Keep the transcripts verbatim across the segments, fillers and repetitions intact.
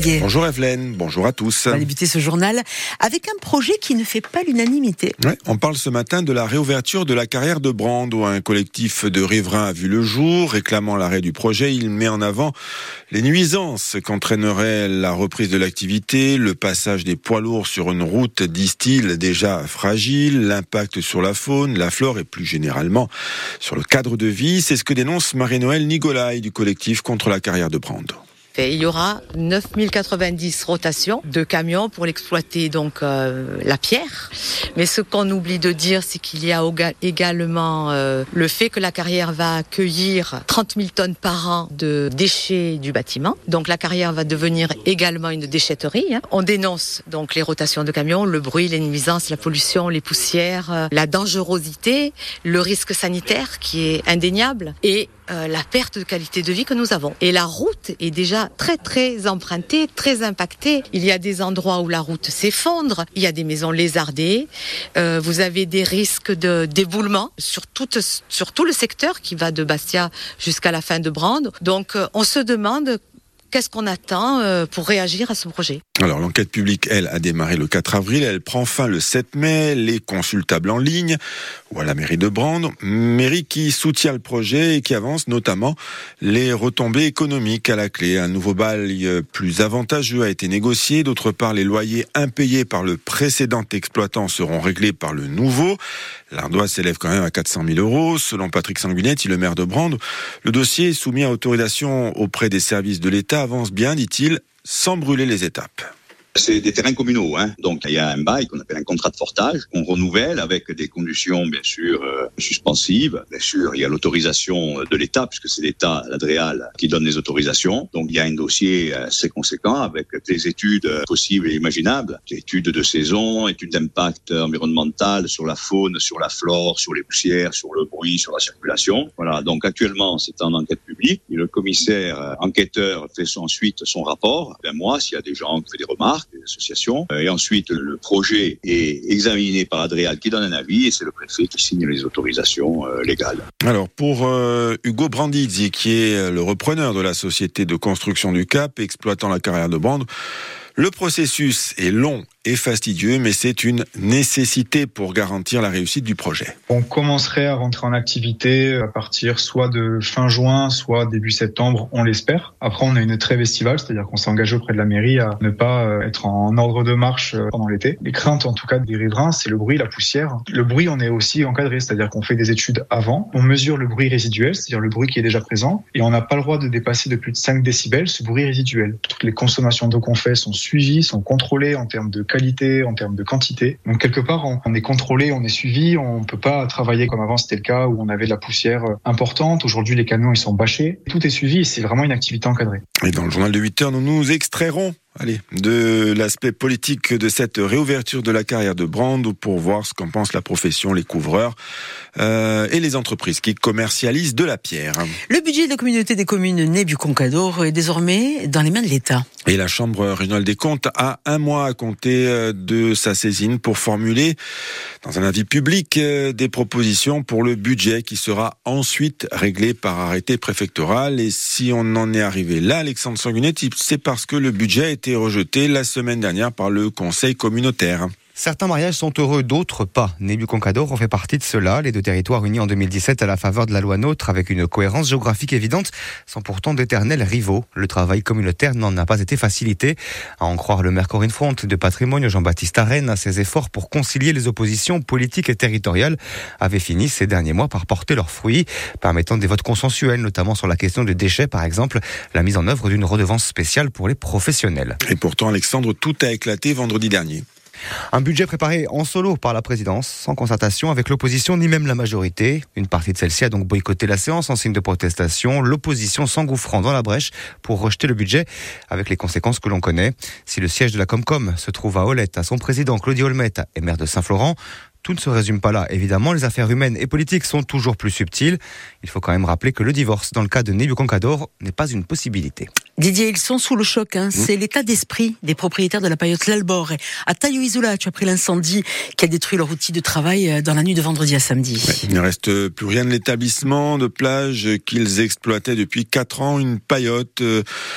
Didier. Bonjour Evelyne, bonjour à tous. On va débuter ce journal avec un projet qui ne fait pas l'unanimité. Ouais, on parle ce matin de la réouverture de la carrière de Brande, où un collectif de riverains a vu le jour. Réclamant l'arrêt du projet, il met en avant les nuisances qu'entraînerait la reprise de l'activité, le passage des poids lourds sur une route, disent-ils, déjà fragile, l'impact sur la faune, la flore et plus généralement sur le cadre de vie. C'est ce que dénonce Marie-Noëlle Nigolaï du collectif contre la carrière de Brande. Et il y aura neuf mille quatre-vingt-dix rotations de camions pour l'exploiter, donc euh, la pierre. Mais ce qu'on oublie de dire, c'est qu'il y a également euh, le fait que la carrière va accueillir trente mille tonnes par an de déchets du bâtiment. Donc la carrière va devenir également une déchetterie. Hein. On dénonce donc les rotations de camions, le bruit, les nuisances, la pollution, les poussières, euh, la dangerosité, le risque sanitaire qui est indéniable et Euh, la perte de qualité de vie que nous avons. Et la route est déjà très très empruntée, très impactée. Il y a des endroits où la route s'effondre, il y a des maisons lézardées, euh, vous avez des risques de d'éboulement sur, toute, sur tout le secteur qui va de Bastia jusqu'à la fin de Brande. Donc euh, on se demande qu'est-ce qu'on attend euh, pour réagir à ce projet. Alors l'enquête publique, elle, a démarré le quatre avril, elle prend fin le sept mai, les consultables en ligne, ou à la mairie de Brande, mairie qui soutient le projet et qui avance notamment les retombées économiques à la clé. Un nouveau bail plus avantageux a été négocié, d'autre part les loyers impayés par le précédent exploitant seront réglés par le nouveau. L'ardoise s'élève quand même à quatre cent mille euros. Selon Patrick Sanguinetti, le maire de Brande, le dossier soumis à autorisation auprès des services de l'État avance bien, dit-il, sans brûler les étapes. C'est des terrains communaux, hein. Donc il y a un bail qu'on appelle un contrat de fortage qu'on renouvelle avec des conditions bien sûr euh, suspensives. Bien sûr, il y a l'autorisation de l'État puisque c'est l'État, l'Adréal, qui donne les autorisations. Donc il y a un dossier assez conséquent avec des études possibles et imaginables, des études de saison, études d'impact environnemental sur la faune, sur la flore, sur les poussières, sur le bruit, sur la circulation. Voilà. Donc actuellement c'est en enquête publique et le commissaire euh, enquêteur fait ensuite son rapport. Ben moi, s'il y a des gens qui font des remarques, des associations, et ensuite le projet est examiné par Adréal qui donne un avis et c'est le préfet qui signe les autorisations euh, légales. Alors pour euh, Hugo Brandizzi, qui est le repreneur de la société de construction du Cap, exploitant la carrière de Brande, le processus est long et fastidieux, mais c'est une nécessité pour garantir la réussite du projet. On commencerait à rentrer en activité à partir soit de fin juin, soit début septembre, on l'espère. Après, on a une trêve estivale, c'est-à-dire qu'on s'est engagé auprès de la mairie à ne pas être en ordre de marche pendant l'été. Les craintes, en tout cas, des riverains, c'est le bruit, la poussière. Le bruit, on est aussi encadré, c'est-à-dire qu'on fait des études avant. On mesure le bruit résiduel, c'est-à-dire le bruit qui est déjà présent, et on n'a pas le droit de dépasser de plus de cinq décibels ce bruit résiduel. Toutes les consommations d'eau qu'on fait sont suivies, sont contrôlées en termes de qualité, en termes de quantité. Donc quelque part, on est contrôlé, on est suivi, on peut pas travailler comme avant, c'était le cas où on avait de la poussière importante. Aujourd'hui, les camions, ils sont bâchés. Tout est suivi et c'est vraiment une activité encadrée. Et dans le journal de huit heures, nous nous extrairons Allez, de l'aspect politique de cette réouverture de la carrière de Brande pour voir ce qu'en pense la profession, les couvreurs euh, et les entreprises qui commercialisent de la pierre. Le budget de la communauté des communes Nez-Bucon-Cadore est désormais dans les mains de l'État. Et la Chambre régionale des comptes a un mois à compter de sa saisine pour formuler dans un avis public des propositions pour le budget qui sera ensuite réglé par arrêté préfectoral. Et si on en est arrivé là, Alexandre Sanguinetti, c'est parce que le budget est été rejeté la semaine dernière par le Conseil communautaire. Certains mariages sont heureux, d'autres pas. Nez-Bucon-Cadore en fait partie de cela. Les deux territoires unis en deux mille dix-sept à la faveur de la loi NOTRe avec une cohérence géographique évidente sont pourtant d'éternels rivaux. Le travail communautaire n'en a pas été facilité. À en croire le maire Corinne Front de Patrimoine, Jean-Baptiste Arène, à ses efforts pour concilier les oppositions politiques et territoriales avaient fini ces derniers mois par porter leurs fruits, permettant des votes consensuels, notamment sur la question des déchets, par exemple, la mise en œuvre d'une redevance spéciale pour les professionnels. Et pourtant, Alexandre, tout a éclaté vendredi dernier. Un budget préparé en solo par la présidence, sans concertation avec l'opposition ni même la majorité. Une partie de celle-ci a donc boycotté la séance en signe de protestation. L'opposition s'engouffrant dans la brèche pour rejeter le budget, avec les conséquences que l'on connaît. Si le siège de la Comcom se trouve à Olette, à son président Claudie Olmette est maire de Saint-Florent, tout ne se résume pas là. Évidemment, les affaires humaines et politiques sont toujours plus subtiles. Il faut quand même rappeler que le divorce, dans le cas de Nez-Bucon-Cadore, n'est pas une possibilité. Didier, ils sont sous le choc. Hein. Mmh. C'est l'état d'esprit des propriétaires de la paillote L'Albor. À Taillou-Isola, tu as pris l'incendie qui a détruit leur outil de travail dans la nuit de vendredi à samedi. Ouais, il ne reste plus rien de l'établissement de plage qu'ils exploitaient depuis quatre ans. Une paillote... Euh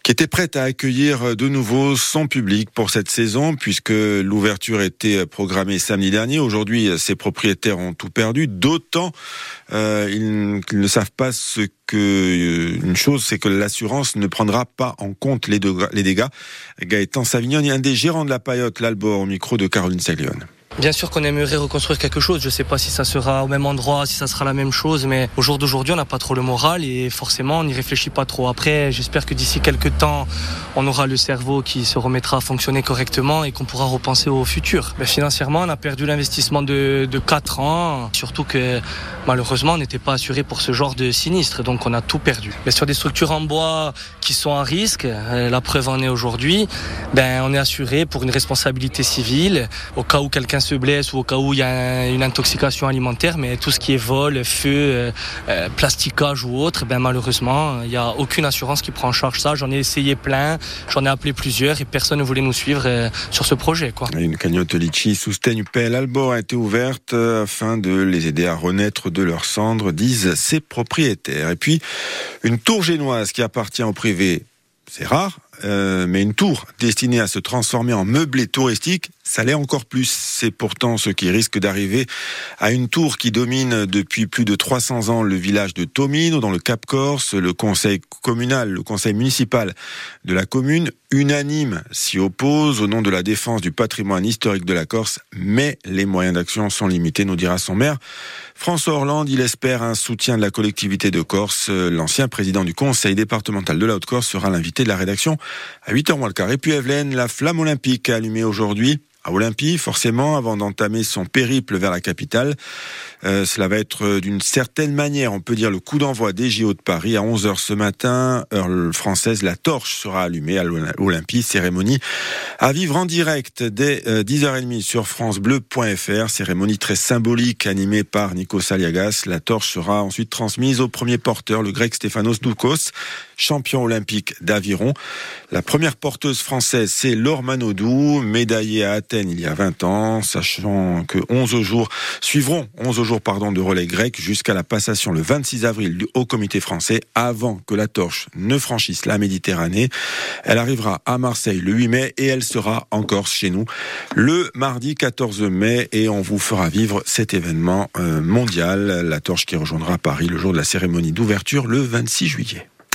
qui était prête à accueillir de nouveau son public pour cette saison, puisque l'ouverture était programmée samedi dernier. Aujourd'hui, ses propriétaires ont tout perdu, d'autant euh, ils, ils ne savent pas ce que... Euh, une chose, c'est que l'assurance ne prendra pas en compte les, de, les dégâts. Gaëtan Savignone, un des gérants de la Paillote l'Albor, au micro de Caroline Saglione. Bien sûr qu'on aimerait reconstruire quelque chose, je ne sais pas si ça sera au même endroit, si ça sera la même chose, mais au jour d'aujourd'hui on n'a pas trop le moral et forcément on n'y réfléchit pas trop. Après j'espère que d'ici quelques temps on aura le cerveau qui se remettra à fonctionner correctement et qu'on pourra repenser au futur. Mais financièrement on a perdu l'investissement de, de quatre ans, surtout que malheureusement on n'était pas assuré pour ce genre de sinistre, donc on a tout perdu. Mais sur des structures en bois qui sont à risque, la preuve en est aujourd'hui, ben, on est assuré pour une responsabilité civile au cas où quelqu'un se blesse ou au cas où il y a une intoxication alimentaire, mais tout ce qui est vol, feu, euh, euh, plasticage ou autre, ben malheureusement il n'y a aucune assurance qui prend en charge ça. J'en ai essayé plein, j'en ai appelé plusieurs et personne ne voulait nous suivre euh, sur ce projet, quoi. Une cagnotte Litchi Sustain U P L Albor a été ouverte afin de les aider à renaître de leurs cendres, disent ses propriétaires. Et puis une tour génoise qui appartient au privé, c'est rare, euh, mais une tour destinée à se transformer en meublé touristique, ça l'est encore plus. C'est pourtant ce qui risque d'arriver à une tour qui domine depuis plus de trois cents ans le village de Tomino, dans le Cap Corse. Le conseil communal, le conseil municipal de la commune, unanime, s'y oppose au nom de la défense du patrimoine historique de la Corse, mais les moyens d'action sont limités, nous dira son maire. François Orlande, il espère un soutien de la collectivité de Corse. L'ancien président du conseil départemental de la Haute-Corse sera l'invité de la rédaction à huit heures moins le quart. Et puis Evelyne, la flamme olympique a allumé aujourd'hui à Olympie, forcément, avant d'entamer son périple vers la capitale. Euh, cela va être d'une certaine manière, on peut dire, le coup d'envoi des J O de Paris. À onze heures ce matin, heure française, la torche sera allumée à l'Olympie. Cérémonie à vivre en direct dès euh, dix heures trente sur francebleu point f r. Cérémonie très symbolique animée par Nikos Aliagas. La torche sera ensuite transmise au premier porteur, le grec Stefanos Doukos, champion olympique d'aviron. La première porteuse française, c'est Laure Manodou, médaillée à Athènes il y a vingt ans, sachant que onze jours suivront, onze jours pardon, de relais grec jusqu'à la passation le vingt-six avril du Haut Comité français, avant que la torche ne franchisse la Méditerranée. Elle arrivera à Marseille le huit mai et elle sera en Corse chez nous le mardi quatorze mai, et on vous fera vivre cet événement euh, mondial, la torche qui rejoindra Paris le jour de la cérémonie d'ouverture le vingt-six juillet.